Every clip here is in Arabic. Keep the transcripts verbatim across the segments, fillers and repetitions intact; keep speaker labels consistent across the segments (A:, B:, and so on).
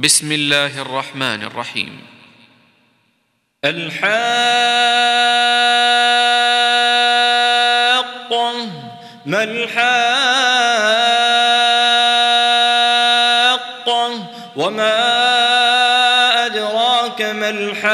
A: بسم الله الرحمن الرحيم.
B: الحاقة ما الحاقة وما أدراك ما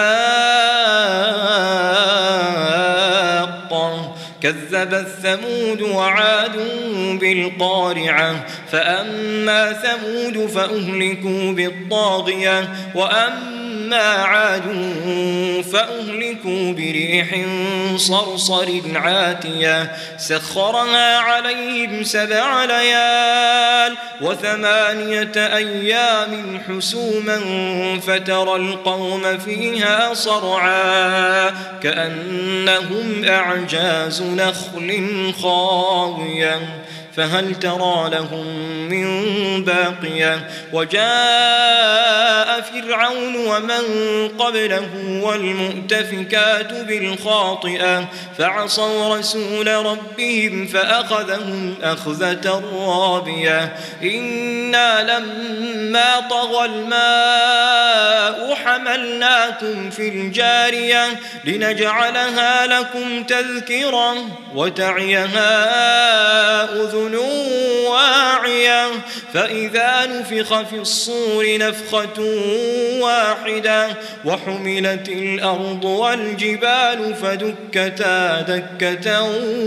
B: الحاقة كذبت ثمود وعاد بالقارعة فأما ثمود فأهلكوا بالطاغية وأما عاد فأهلكوا بريح صرصر عاتية سخرها عليهم سبع ليال وثمانية أيام حسوما فترى القوم فيها صرعا كأنهم أعجاز نخل خاوية فهل ترى لهم من باقية وجاء فرعون ومن قبله والمؤتفكات بالخاطئة فعصوا رسول ربهم فأخذهم أخذة رابية إنا لما طغى الماء حملناكم في الجارية لنجعلها لكم تذكرة وتعيها أذن واعية فإذا نفخ في الصور نفخة واحدة وحملت الأرض والجبال فدكتا دكة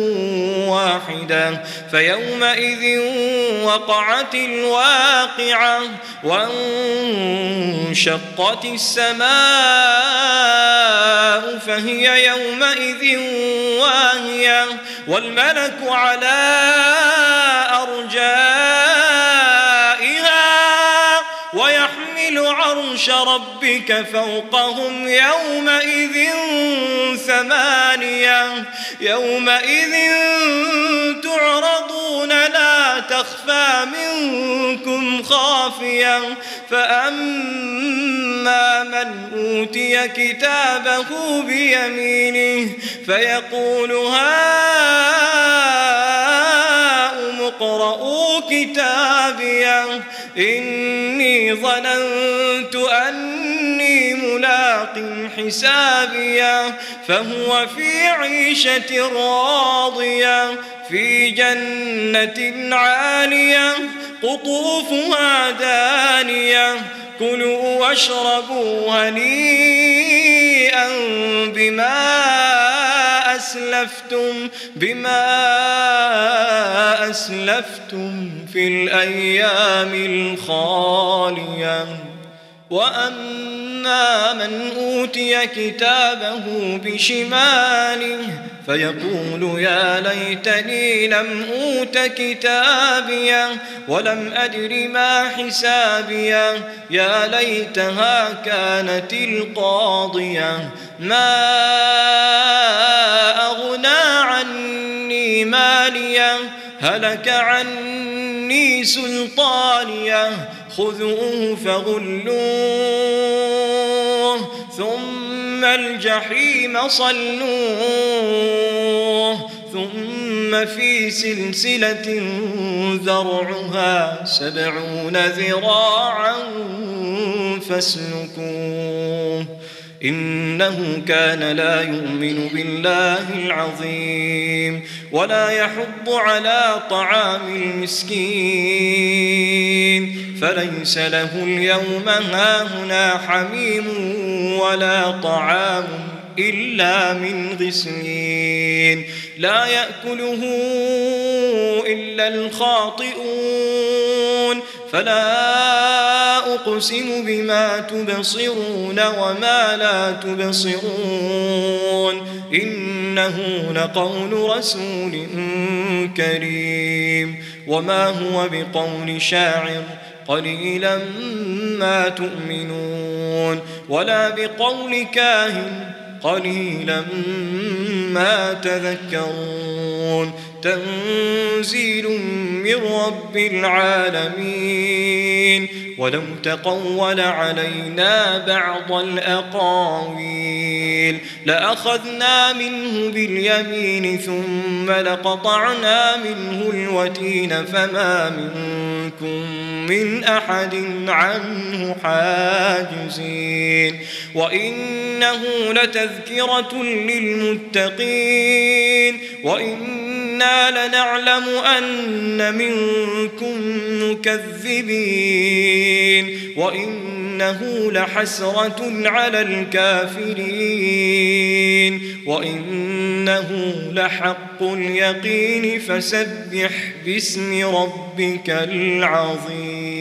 B: واحدة فيومئذ وقعت الواقعة وانشقت السماء فهي يومئذ واهية والملك على أرجائها ويحمل عرش ربك فوقهم يومئذ ثمانية يومئذ تعرضون لا تخفى منكم خافية فأما من أوتي كتابه بيمينه فيقول هاؤم اقرءوا كتابيه إني ظننت أني ملاق حسابيه فهو في عيشة راضية في جنة عالية قطوفها دانية كلوا واشربوا هنيئا بما أسلفتم بما أسلفتم في الأيام الخالية وأما من أوتي كتابه بشماله فيقول يا ليتني لم أوت كتابيه ولم أدر ما حسابيه يا ليتها كانت القاضية ما أغنى عني ماليه هلك عني سلطانيه خذوه فغلوه ثم الجحيم صلوه ثم في سلسلة ذرعها سبعون ذراعا فاسلكوه إنه كان لا يؤمن بالله العظيم ولا يحض على طعام المسكين فليس له اليوم هاهنا حميم ولا طعام إلا من غسلين لا يأكله إلا الخاطئون فلا أقسم بما تبصرون وما لا تبصرون إنه لقول رسول كريم وما هو بقول شاعر قليلا ما تؤمنون ولا بقول كاهن قليلا ما تذكرون تنزيل من رب العالمين ولو تقول علينا بعض الأقاويل لأخذنا منه باليمين ثم لقطعنا منه الوتين فما منكم منكم من أحد عنه حاجزين وإنه لتذكرة للمتقين وإنا لنعلم أن منكم مكذبين وإنه لحسرة على الكافرين وإنه لحق اليقين فسبح باسم ربك العظيم.